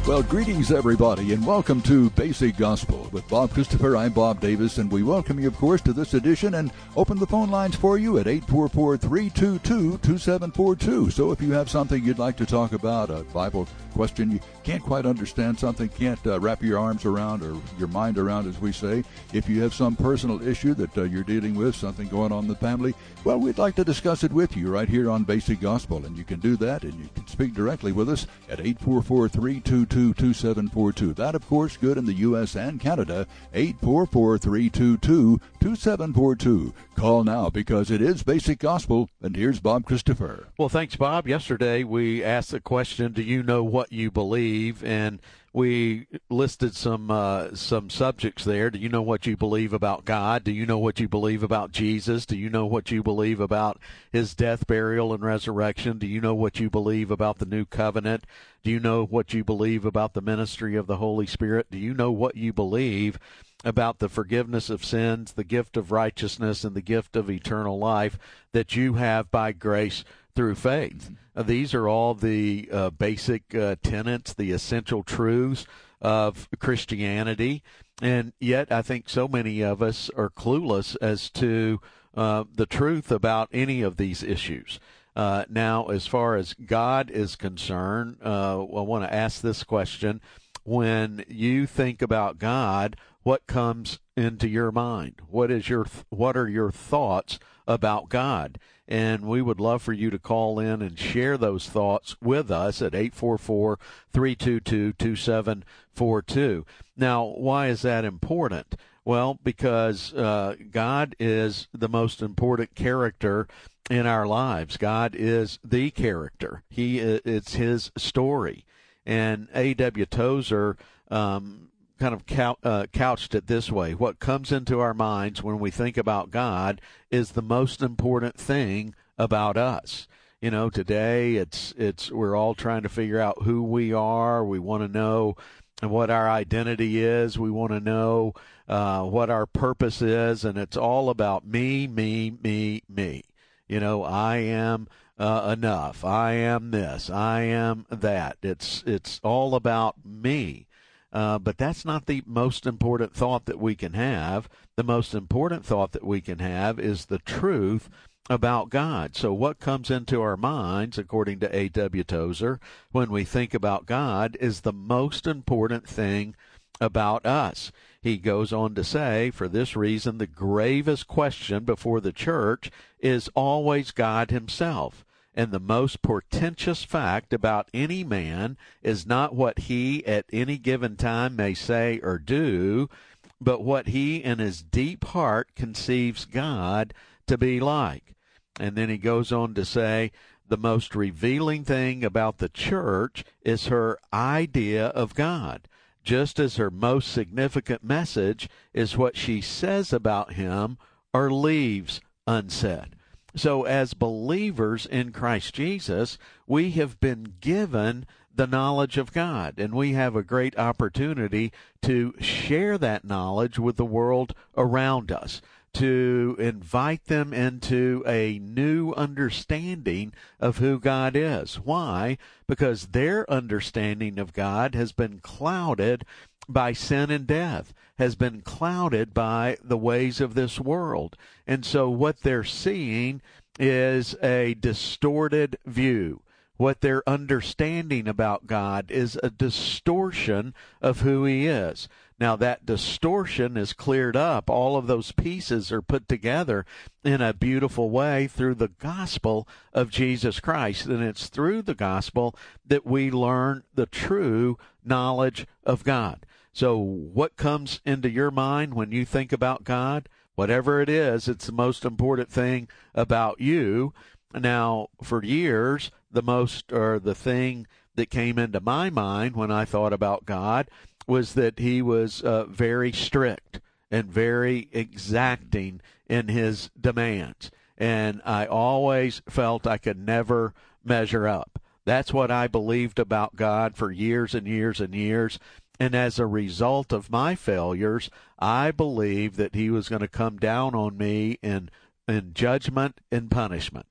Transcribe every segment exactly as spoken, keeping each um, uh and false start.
Well, greetings, everybody, and welcome to Basic Gospel. With Bob Christopher, I'm Bob Davis, and we welcome you, of course, to this edition and open the phone lines for you at eight four four, three two two, two seven four two. So if you have something you'd like to talk about, a Bible question you can't quite understand, something can't uh, wrap your arms around or your mind around, as we say, if you have some personal issue that uh, you're dealing with, something going on in the family, well, we'd like to discuss it with you right here on Basic Gospel, and you can do that, and you can speak directly with us at eight four four, three two two, two seven four two. That, of course, good in the U S and Canada, eight four four, three two two, two seven four two. Call now because it is Basic Gospel, and here's Bob Christopher. Well, thanks, Bob. Yesterday we asked the question, do you know what you believe? And we listed some uh, some subjects there. Do you know what you believe about God? Do you know what you believe about Jesus? Do you know what you believe about his death, burial, and resurrection? Do you know what you believe about the new covenant? Do you know what you believe about the ministry of the Holy Spirit? Do you know what you believe about the forgiveness of sins, the gift of righteousness, and the gift of eternal life that you have by grace through faith? Uh, these are all the uh, basic uh, tenets, the essential truths of Christianity, and yet I think so many of us are clueless as to uh, the truth about any of these issues. Uh, now, as far as God is concerned, uh, I want to ask this question. When you think about God, what comes into your mind? What is your what are your thoughts about God? And we would love for you to call in and share those thoughts with us at eight four four, three two two, two seven four two. Now, why is that important? Well, because uh, God is the most important character in our lives. God is the character. He it's his story. And A W Tozer um, kind of cou- uh, couched it this way. What comes into our minds when we think about God is the most important thing about us. You know, today it's it's we're all trying to figure out who we are. We want to know what our identity is. We want to know uh, what our purpose is. And it's all about me, me, me, me. You know, I am Uh, enough. I am this. I am that. It's it's all about me. Uh, but that's not the most important thought that we can have. The most important thought that we can have is the truth about God. So what comes into our minds, according to A W Tozer, when we think about God is the most important thing about us. He goes on to say, for this reason, the gravest question before the church is always God himself. And the most portentous fact about any man is not what he at any given time may say or do, but what he in his deep heart conceives God to be like. And then he goes on to say, the most revealing thing about the church is her idea of God, just as her most significant message is what she says about him or leaves unsaid. So as believers in Christ Jesus, we have been given the knowledge of God, and we have a great opportunity to share that knowledge with the world around us, to invite them into a new understanding of who God is. Why? Because their understanding of God has been clouded by sin and death, has been clouded by the ways of this world. And so what they're seeing is a distorted view. What they're understanding about God is a distortion of who he is. Now, that distortion is cleared up. All of those pieces are put together in a beautiful way through the gospel of Jesus Christ. And it's through the gospel that we learn the true knowledge of God. So what comes into your mind when you think about God? Whatever it is, it's the most important thing about you. Now, for years, the most, or the thing that came into my mind when I thought about God was that he was uh, very strict and very exacting in his demands. And I always felt I could never measure up. That's what I believed about God for years and years and years. And as a result of my failures, I believed that he was going to come down on me in, in judgment and punishment.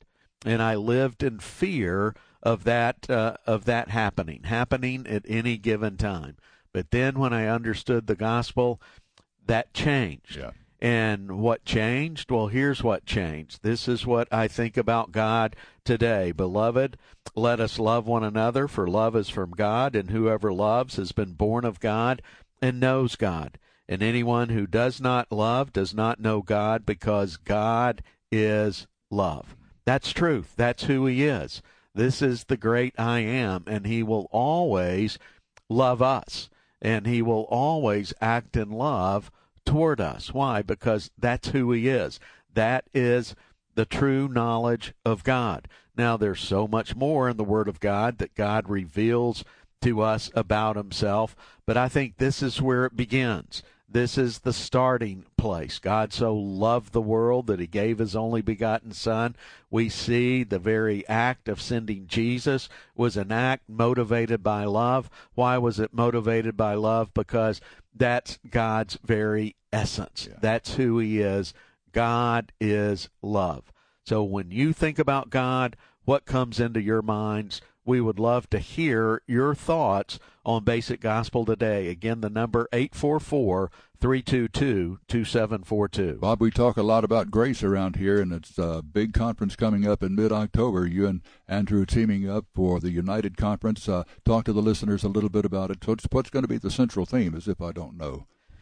and I lived in fear of that uh, of that happening, happening at any given time. But then when I understood the gospel, that changed. Yeah. And what changed? Well, here's what changed. This is what I think about God today. Beloved, let us love one another, for love is from God, and whoever loves has been born of God and knows God. And anyone who does not love does not know God, because God is love. That's truth. That's who he is. This is the great I am, and he will always love us, and he will always act in love toward us. Why? Because that's who he is. That is the true knowledge of God. Now, there's so much more in the Word of God that God reveals to us about himself, but I think this is where it begins. This is the starting place. God so loved the world that he gave his only begotten Son. We see the very act of sending Jesus was an act motivated by love. Why was it motivated by love? Because that's God's very essence. Yeah. That's who he is. God is love. So when you think about God, what comes into your minds? We would love to hear your thoughts on Basic Gospel today. Again, the number eight four four, three two two, two seven four two. Bob, we talk a lot about grace around here, and it's a big conference coming up in mid-October. You and Andrew teaming up for the United Conference. Uh, talk to the listeners a little bit about it. What's, what's going to be the central theme, as if I don't know?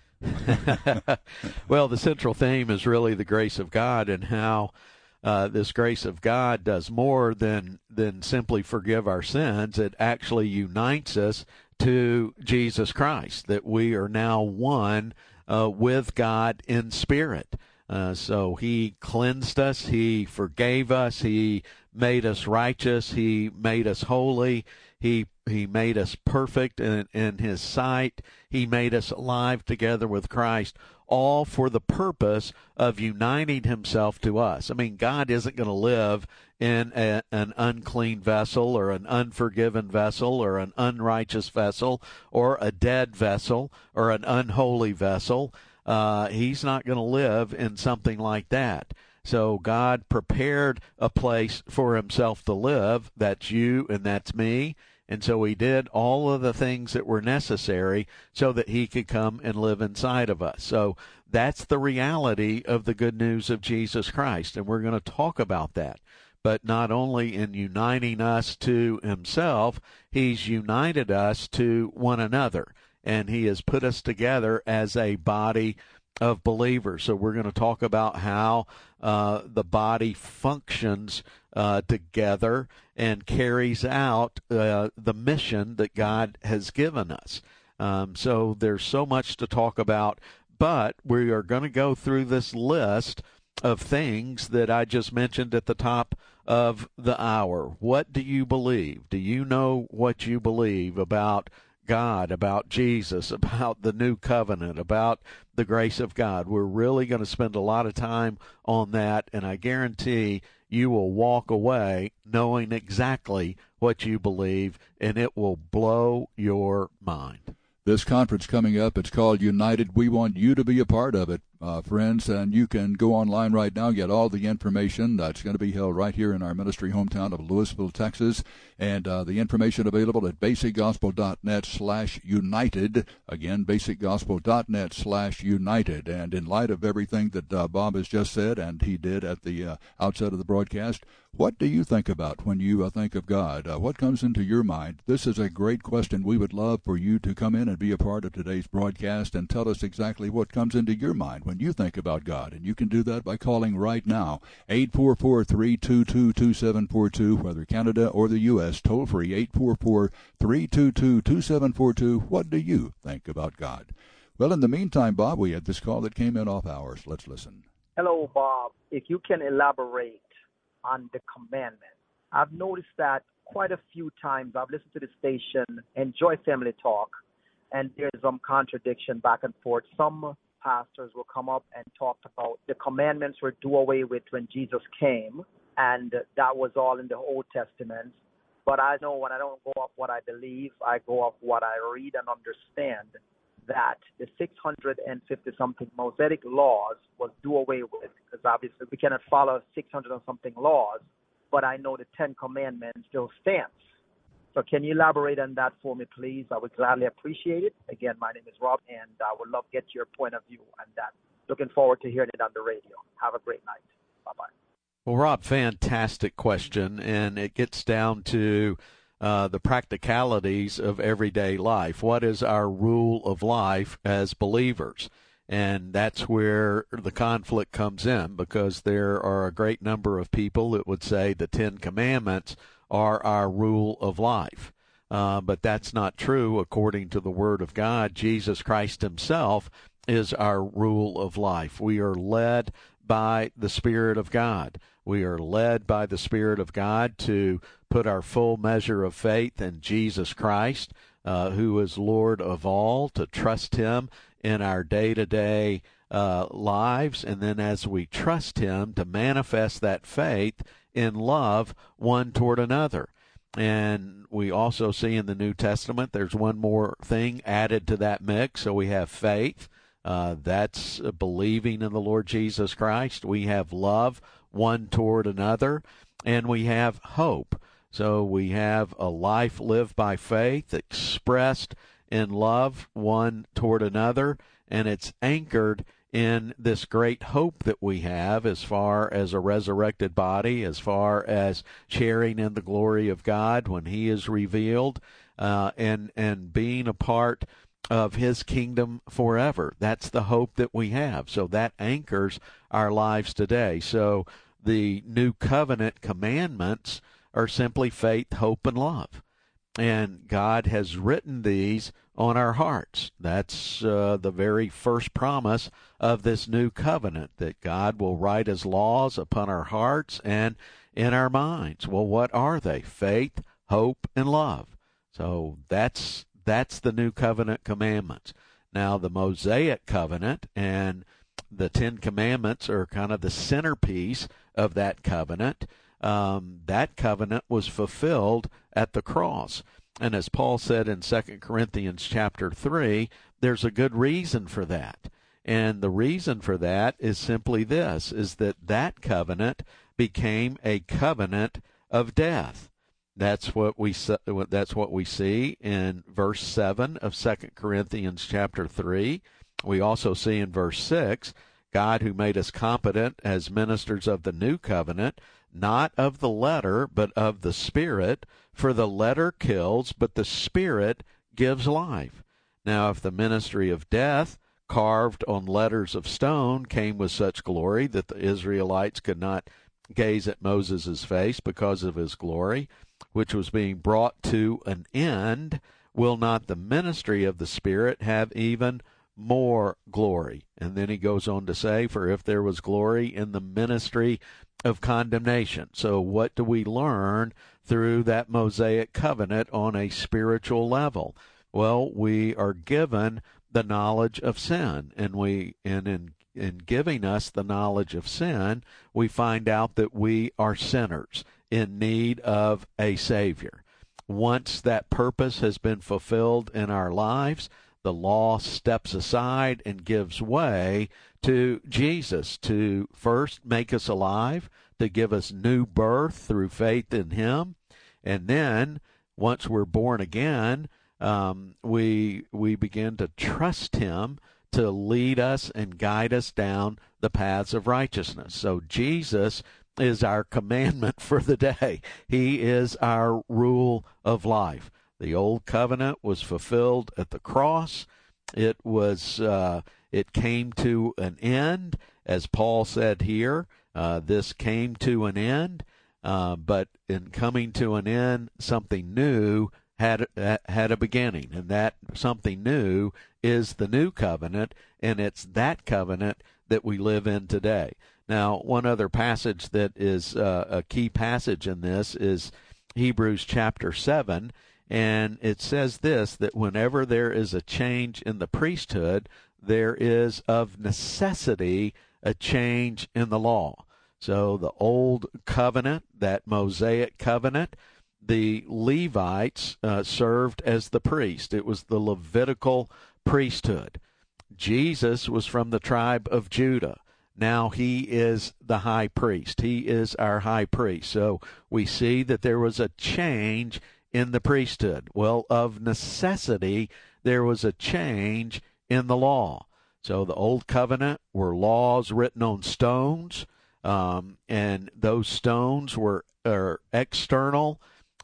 Well, the central theme is really the grace of God, and how Uh, this grace of God does more than than simply forgive our sins. It actually unites us to Jesus Christ, that we are now one uh, with God in spirit. Uh, so he cleansed us, he forgave us, he made us righteous, he made us holy, he he made us perfect in, in his sight, he made us alive together with Christ, all for the purpose of uniting himself to us. I mean, God isn't going to live in a, an unclean vessel, or an unforgiven vessel, or an unrighteous vessel, or a dead vessel, or an unholy vessel. Uh, he's not going to live in something like that. So God prepared a place for himself to live. That's you and that's me. And so he did all of the things that were necessary so that he could come and live inside of us. So that's the reality of the good news of Jesus Christ. And we're going to talk about that. But not only in uniting us to himself, he's united us to one another. And he has put us together as a body of believers. So we're going to talk about how uh, the body functions uh, together and carries out uh, the mission that God has given us. Um, so there's so much to talk about, but we are going to go through this list of things that I just mentioned at the top of the hour. What do you believe? Do you know what you believe about God, about Jesus, about the new covenant, about the grace of God? We're really going to spend a lot of time on that, and I guarantee you will walk away knowing exactly what you believe, and it will blow your mind. This conference coming up, it's called United. We want you to be a part of it, uh, friends, and you can go online right now, get all the information. That's going to be held right here in our ministry hometown of Louisville, Texas, and uh, the information available at basicgospel.net slash united. Again, basicgospel.net slash united. And in light of everything that uh, Bob has just said, and he did at the uh, outset of the broadcast, what do you think about when you uh, think of God? Uh, what comes into your mind? This is a great question. We would love for you to come in and be a part of today's broadcast and tell us exactly what comes into your mind when you think about God. And you can do that by calling right now, eight four four, three two two, two seven four two, whether Canada or the U S, toll free, eight four four, three two two, two seven four two. What do you think about God? Well, in the meantime, Bob, we had this call that came in off hours. Let's listen. Hello, Bob. If you can elaborate on the commandment. I've noticed that quite a few times. I've listened to the station, Enjoy Family Talk, and there's some contradiction back and forth. Some pastors will come up and talk about the commandments were do away with when Jesus came, and that was all in the Old Testament. But I know when I don't go off what I believe, I go off what I read and understand, that the six hundred fifty something Mosaic laws was do away with, because obviously we cannot follow six hundred and something laws but I know the Ten Commandments still stands. So can you elaborate on that for me, please? I would gladly appreciate it. Again, my name is Rob, and I would love to get your point of view on that. Looking forward to hearing it on the radio. Have a great night. Bye-bye. Well, Rob, fantastic question, and it gets down to uh, the practicalities of everyday life. What is our rule of life as believers? And that's where the conflict comes in, because there are a great number of people that would say the Ten Commandments are our rule of life. Uh, but that's not true according to the Word of God. Jesus Christ himself is our rule of life. We are led by the Spirit of God. We are led by the Spirit of God to put our full measure of faith in Jesus Christ, uh, who is Lord of all, to trust him in our day-to-day uh, lives, and then as we trust him, to manifest that faith in love one toward another. And we also see in the New Testament there's one more thing added to that mix. So we have faith. Uh, that's believing in the Lord Jesus Christ. We have love one toward another. And we have hope. So we have a life lived by faith, expressed in love one toward another, and it's anchored in this great hope that we have as far as a resurrected body, as far as sharing in the glory of God when he is revealed, uh, and and being a part of his kingdom forever. That's the hope that we have. So that anchors our lives today. So the new covenant commandments are simply faith, hope, and love. And God has written these on our hearts. That's uh, the very first promise of this new covenant, that God will write his laws upon our hearts and in our minds. Well, what are they? Faith, hope, and love. So that's that's the new covenant commandments. Now, the Mosaic covenant and the Ten Commandments are kind of the centerpiece of that covenant. Um, that covenant was fulfilled at the cross. And as Paul said in Second Corinthians chapter three, there's a good reason for that. And the reason for that is simply this, is that that covenant became a covenant of death. That's what we that's what we see in verse seven of Second Corinthians chapter three. We also see in verse six, God who made us competent as ministers of the new covenant, not of the letter, but of the Spirit. For the letter kills, but the Spirit gives life. Now, if the ministry of death, carved on letters of stone, came with such glory that the Israelites could not gaze at Moses' face because of his glory, which was being brought to an end, will not the ministry of the Spirit have even more glory? And then he goes on to say, for if there was glory in the ministry of condemnation. So what do we learn through that Mosaic covenant on a spiritual level? Well, we are given the knowledge of sin, and we and in in giving us the knowledge of sin, we find out that we are sinners in need of a Savior. Once that purpose has been fulfilled in our lives, the law steps aside and gives way to Jesus to first make us alive, to give us new birth through faith in him. And then, once we're born again, um, we we begin to trust him to lead us and guide us down the paths of righteousness. So Jesus is our commandment for the day. He is our rule of life. The old covenant was fulfilled at the cross. It was uh, it came to an end, as Paul said here. Uh, this came to an end, uh, but in coming to an end, something new had had a beginning, and that something new is the new covenant, and it's that covenant that we live in today. Now, one other passage that is uh, a key passage in this is Hebrews chapter seven, and it says this, that whenever there is a change in the priesthood, there is of necessity a change in the law. So the old covenant, that Mosaic covenant, the Levites uh, served as the priest. It was the Levitical priesthood. Jesus was from the tribe of Judah. Now he is the high priest. He is our high priest. So we see that there was a change in the priesthood. Well, of necessity, there was a change in the law. So the Old Covenant were laws written on stones, um, and those stones were are external,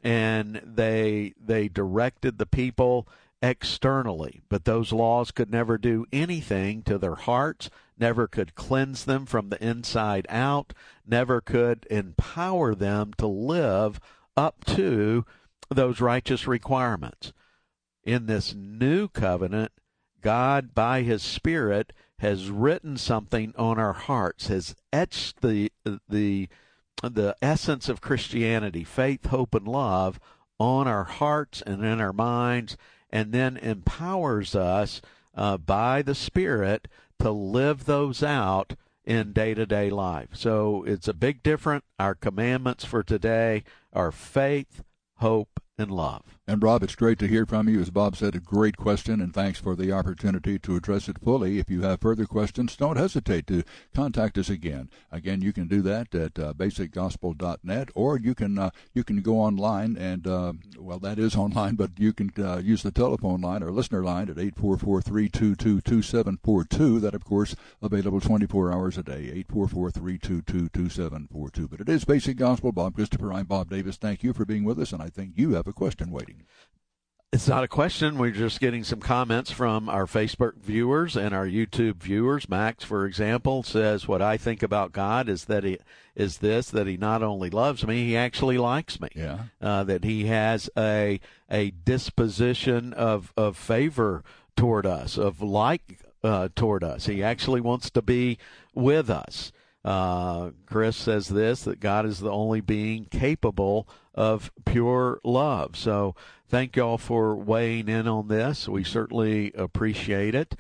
and they they directed the people externally. But those laws could never do anything to their hearts, never could cleanse them from the inside out, never could empower them to live up to those righteous requirements. In this new covenant, God, by his Spirit, has written something on our hearts, has etched the the the essence of Christianity, faith, hope, and love, on our hearts and in our minds, and then empowers us uh, by the Spirit to live those out in day-to-day life. So it's a big difference. Our commandments for today are faith, hope, and love. And Rob, it's great to hear from you. As Bob said, a great question, and thanks for the opportunity to address it fully. If you have further questions, don't hesitate to contact us again. Again, you can do that at uh, basic gospel dot net, or you can uh, you can go online and, uh, well, that is online, but you can uh, use the telephone line or listener line at eight four four, three two two, two seven four two. That, of course, available twenty-four hours a day, eight four four, three two two, two seven four two. But it is Basic Gospel. Bob Christopher, I'm Bob Davis. Thank you for being with us, and I think you have a question waiting. It's not a question. We're just getting some comments from our Facebook viewers and our YouTube viewers. Max, for example, says, what I think about God is that he is this, that he not only loves me, he actually likes me. Yeah. Uh, that he has a a disposition of, of favor toward us, of like uh, toward us. He actually wants to be with us. Uh, Chris says this, that God is the only being capable of pure love. So thank y'all for weighing in on this. We certainly appreciate it.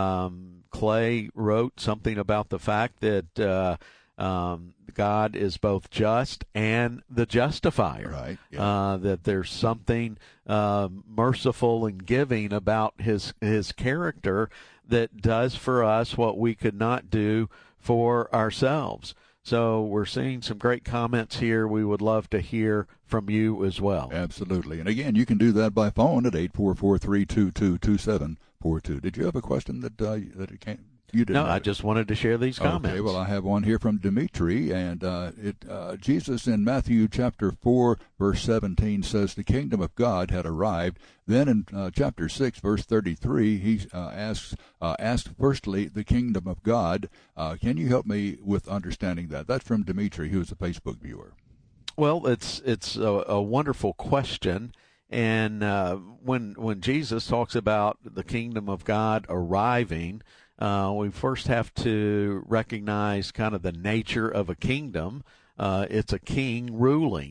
Um, Clay wrote something about the fact that uh, um, God is both just and the justifier. Right. Yeah. Uh, that there's something uh, merciful and giving about his his character that does for us what we could not do for ourselves. So we're seeing some great comments here. We would love to hear from you as well. Absolutely. And again, you can do that by phone at eight four four, three two two, two seven four two. Did you have a question that uh, that it came? You didn't. No, I just wanted to share these comments. Okay, well, I have one here from Dimitri, and uh, it uh, Jesus in Matthew chapter four, verse seventeen says the kingdom of God had arrived. Then in uh, chapter six, verse thirty-three, he uh, asks, uh, asked firstly the kingdom of God. Uh, can you help me with understanding that? That's from Dimitri, who is a Facebook viewer. Well, it's it's a, a wonderful question. And uh, when when Jesus talks about the kingdom of God arriving, Uh, we first have to recognize kind of the nature of a kingdom. Uh, it's a king ruling,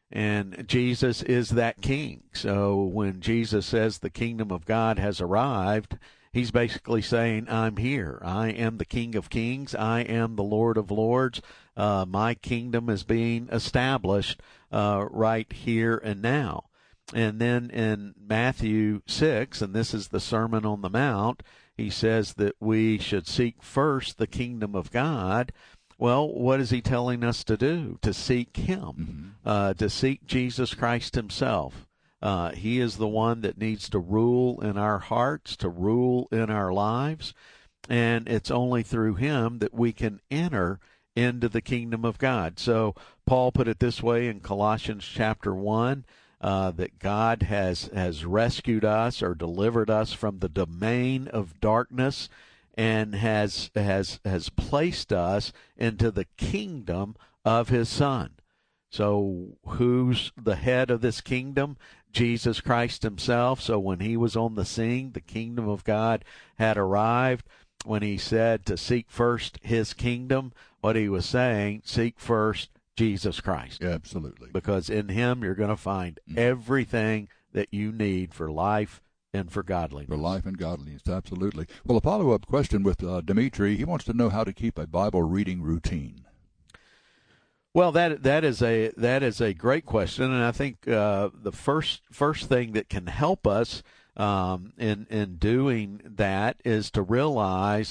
and Jesus is that king. So when Jesus says the kingdom of God has arrived, he's basically saying, I'm here. I am the King of Kings. I am the Lord of Lords. Uh, my kingdom is being established uh, right here and now. And then in Matthew six, and this is the Sermon on the Mount, he says that we should seek first the kingdom of God. Well, what is he telling us to do? To seek him, mm-hmm. uh, to seek Jesus Christ himself. Uh, he is the one that needs to rule in our hearts, to rule in our lives, and it's only through him that we can enter into the kingdom of God. So Paul put it this way in Colossians chapter one, Uh, that God has, has rescued us or delivered us from the domain of darkness and has has has placed us into the kingdom of his Son. So who's the head of this kingdom? Jesus Christ himself. So when he was on the scene, the kingdom of God had arrived. When he said to seek first his kingdom, what he was saying, seek first Jesus Christ. Yeah, absolutely. Because in him you're going to find mm. everything that you need for life and for godliness. For life and godliness, absolutely. Well, a follow-up question with uh, Dimitri. He wants to know how to keep a Bible reading routine. Well, that that is a that is a great question, and I think uh, the first first thing that can help us um, in in doing that is to realize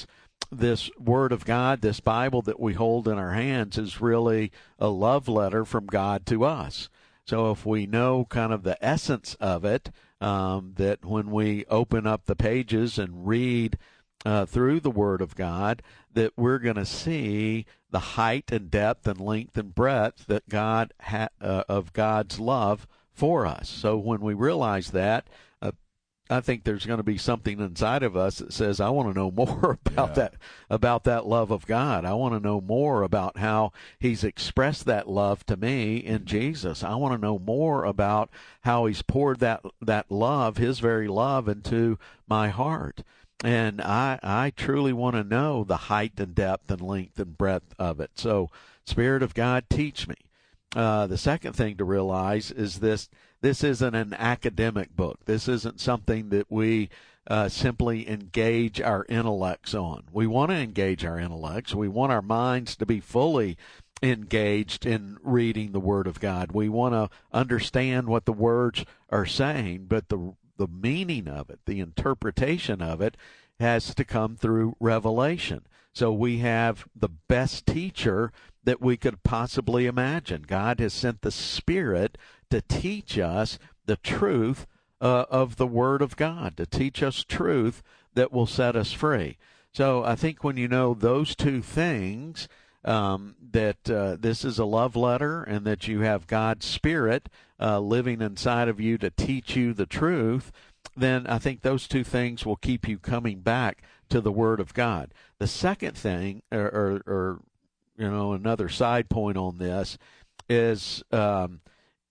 this Word of God, this Bible that we hold in our hands, is really a love letter from God to us. So if we know kind of the essence of it, um, that when we open up the pages and read uh, through the Word of God, that we're going to see the height and depth and length and breadth that God ha- uh, of God's love for us. So when we realize that, uh, I think there's going to be something inside of us that says, I want to know more about yeah. that, about that love of God. I want to know more about how He's expressed that love to me in Jesus. I want to know more about how He's poured that, that love, His very love, into my heart. And I, I truly want to know the height and depth and length and breadth of it. So, Spirit of God, teach me. Uh, the second thing to realize is this, this isn't an academic book. This isn't something that we uh, simply engage our intellects on. We want to engage our intellects. We want our minds to be fully engaged in reading the Word of God. We want to understand what the words are saying, but the the meaning of it, the interpretation of it, has to come through revelation. So we have the best teacher that we could possibly imagine. God has sent the Spirit to teach us the truth uh, of the Word of God, to teach us truth that will set us free. So I think when you know those two things, um, that uh, this is a love letter and that you have God's Spirit uh, living inside of you to teach you the truth, then I think those two things will keep you coming back to the Word of God. The second thing, or, or, or you know, another side point on this is, um,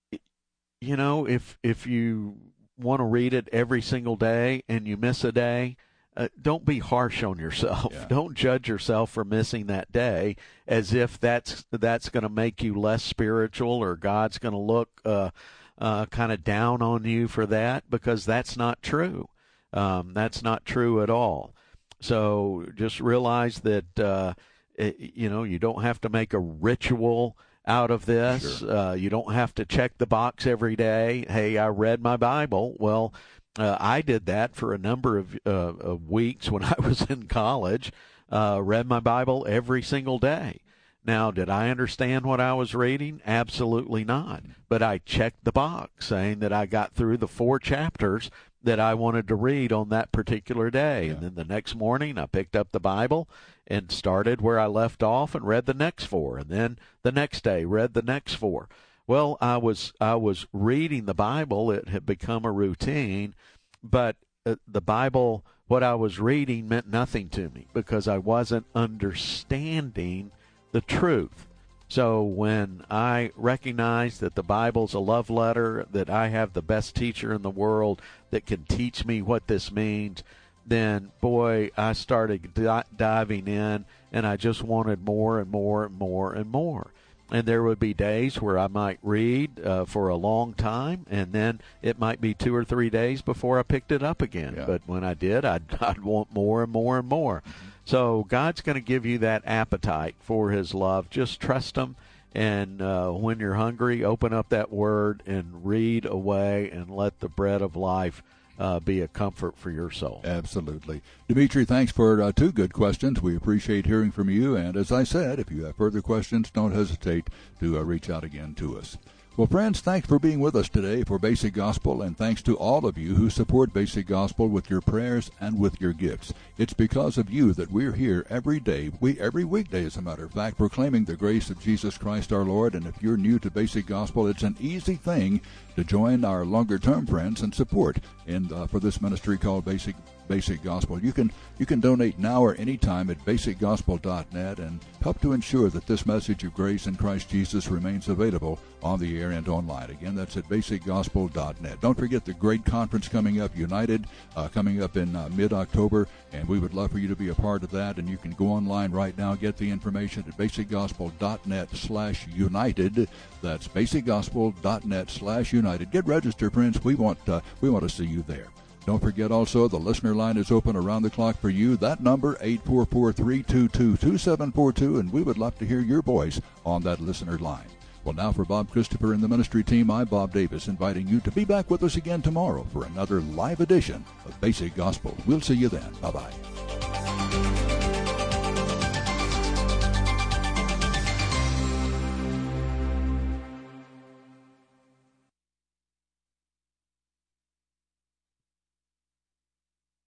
you know, if if you want to read it every single day and you miss a day, uh, don't be harsh on yourself. Yeah. Don't judge yourself for missing that day as if that's that's going to make you less spiritual, or God's going to look uh, uh, kind of down on you for that, because that's not true. Um, that's not true at all. So just realize that, uh, it, you know, you don't have to make a ritual out of this. Sure. Uh, you don't have to check the box every day. Hey, I read my Bible. Well, uh, I did that for a number of, uh, of weeks when I was in college, uh, read my Bible every single day. Now, did I understand what I was reading? Absolutely not. But I checked the box saying that I got through the four chapters that I wanted to read on that particular day. Yeah. And then the next morning I picked up the Bible and started where I left off and read the next four. And then the next day read the next four. Well, I was I was reading the Bible. It had become a routine, but uh, the Bible, what I was reading, meant nothing to me because I wasn't understanding the truth. So when I recognize that the Bible's a love letter, that I have the best teacher in the world that can teach me what this means, then, boy, I started di- diving in, and I just wanted more and more and more and more. And there would be days where I might read uh, for a long time, and then it might be two or three days before I picked it up again. Yeah. But when I did, I'd, I'd want more and more and more. Mm-hmm. So God's going to give you that appetite for His love. Just trust Him, and uh, when you're hungry, open up that Word and read away and let the bread of life Uh, be a comfort for your soul. Absolutely. Dimitri, thanks for uh, two good questions. We appreciate hearing from you. And as I said, if you have further questions, don't hesitate to uh, reach out again to us. Well, friends, thanks for being with us today for Basic Gospel, and thanks to all of you who support Basic Gospel with your prayers and with your gifts. It's because of you that we're here every day, we every weekday, as a matter of fact, proclaiming the grace of Jesus Christ our Lord. And if you're new to Basic Gospel, it's an easy thing to join our longer-term friends and support in uh, for this ministry called Basic Basic Gospel. You can you can donate now or anytime at basic gospel dot net and help to ensure that this message of grace in Christ Jesus remains available on the air and online. Again, that's at basic gospel dot net. Don't forget the great conference coming up, United, uh, coming up in uh, mid-October, and we would love for you to be a part of that. And you can go online right now, get the information at basic gospel dot net slash united. That's basic gospel dot net slash united. Get registered, friends. We want uh, we want to see you there. Don't forget also the listener line is open around the clock for you. That number, eight four four, three two two, two seven four two, and we would love to hear your voice on that listener line. Well, now for Bob Christopher and the ministry team, I'm Bob Davis, inviting you to be back with us again tomorrow for another live edition of Basic Gospel. We'll see you then. Bye-bye.